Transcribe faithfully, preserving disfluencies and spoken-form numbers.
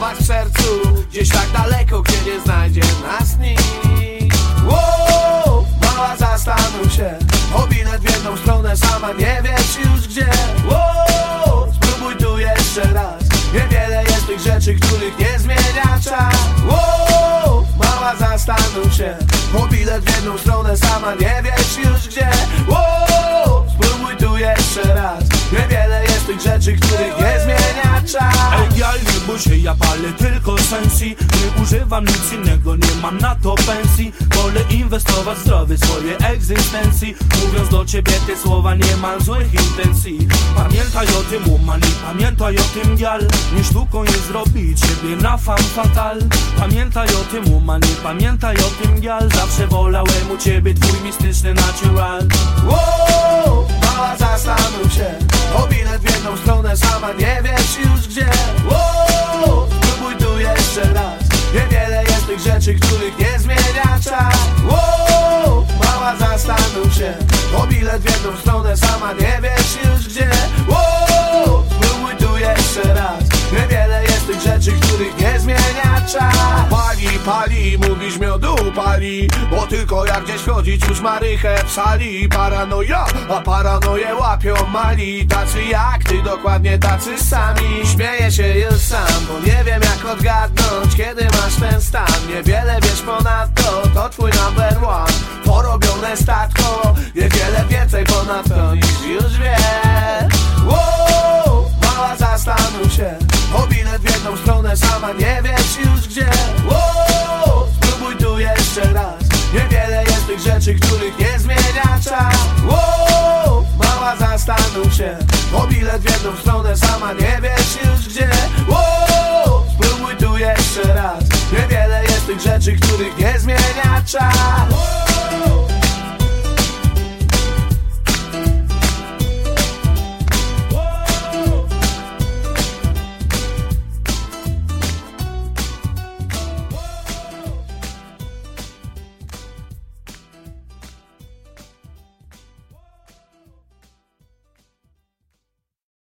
schować w sercu, gdzieś tak daleko, gdzie nie znajdzie nas nikt. Wow, mała, zastanów się, o bilet w jedną stronę, sama nie wiesz już gdzie. Wow, spróbuj tu jeszcze raz, niewiele jest tych rzeczy, których nie zmienia czas. Wow, mała, zastanów się, o bilet w jedną stronę, sama nie wiesz już gdzie. Wow, spróbuj tu jeszcze raz, niewiele jest tych rzeczy, których nie zmienia czas. Ej, ja nie bój się, ja palę tylko sensi. Nie używam nic innego, nie mam na to pensji. Wolę inwestować w zdrowie swojej egzystencji. Mówiąc do ciebie te słowa, nie mam złych intencji. Pamiętaj o tym, woman, i pamiętaj o tym, gal. Nie sztuką jest zrobić siebie na femme fatale. Pamiętaj o tym, woman, i pamiętaj o tym, gal. Zawsze wolałem u ciebie twój mistyczny natural. Wow, mała, zastanów się, o bilet w jedną stronę, sama nie wiesz już gdzie. Wow, spróbuj tu jeszcze raz, niewiele jest tych rzeczy, których nie zmienia czas. Wow, mała, zastanów się, o bilet w jedną stronę, sama nie wiesz już gdzie. Wow, spróbuj tu jeszcze raz, niewiele jest tych rzeczy, których nie zmienia czas. Pali, pali, mówisz miodu pali, bo tylko jak gdzieś wchodzić już marychę w sali. Paranoja, a paranoję łapią mali, tacy jak ty, dokładnie tacy sami. Śmieję się już sam, bo nie wiem jak odgadnąć, kiedy masz ten stan. Niewiele wiesz ponadto, to twój number one. Porobione statko, niewiele więcej ponadto niż już wiesz. Wow, mała, zastanów się, o bilet w jedną stronę, sama nie wiesz już gdzie. Wow, spróbuj tu jeszcze raz, niewiele jest tych rzeczy, których nie zmienia czas. Wow, mała, zastanów się, o bilet w jedną stronę, sama nie wiesz już gdzie. Wow, spróbuj tu jeszcze raz, niewiele jest tych rzeczy, których nie zmienia czas.